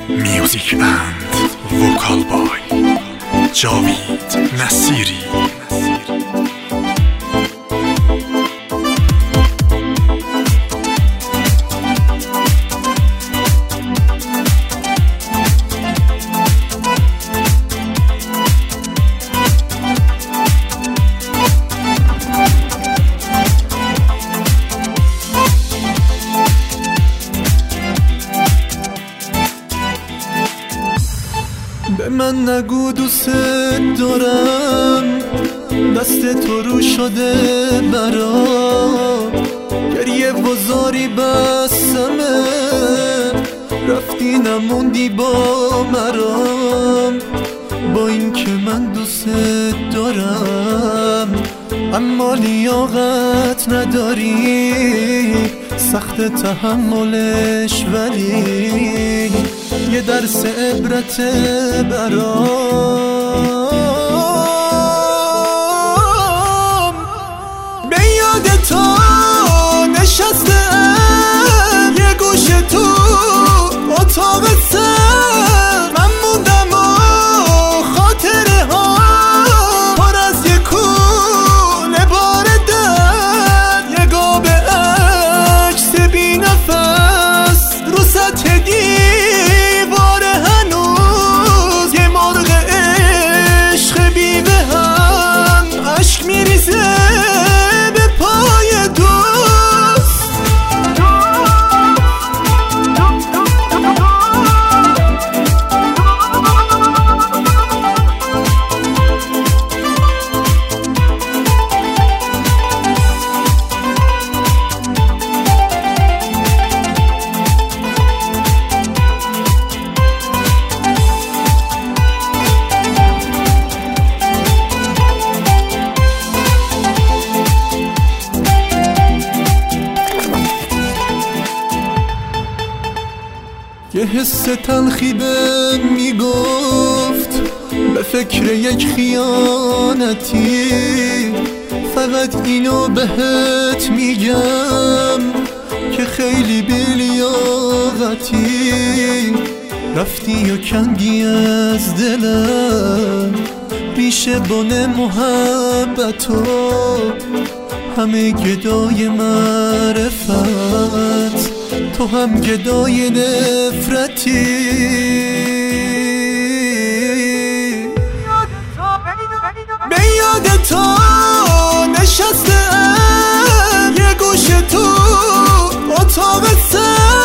میوزیک اند وکال بای جاوید نصیری. به من نگو دوست دارم، دست تو رو شده برام، گریه و زاری بسمه، رفتی نموندی با مرام. با این که من دوست دارم اما لیاقت نداری، سخت تحملش ولی یه درس عبرت برام. به یاد تو نشستم یه گوشه تو اتاق سر، من موندم و خاطره ها پر از یه کوله بار درد، یه گاب عکس بی نفس رو سطح دیوار، هنوز یه مرغ عشق بی به هم عشق میریزه به پای دوست. یه حس تلخی به میگفت به فکر یک خیانتی، فقط اینو بهت میگم که خیلی بی‌لیاقتی، رفتی و کندی از دلم ریشه بن محبتو، همه گدای معرفت تو هم گدای نفرتی. به یاد تو نشستم یه گوشه تو اتاق سر،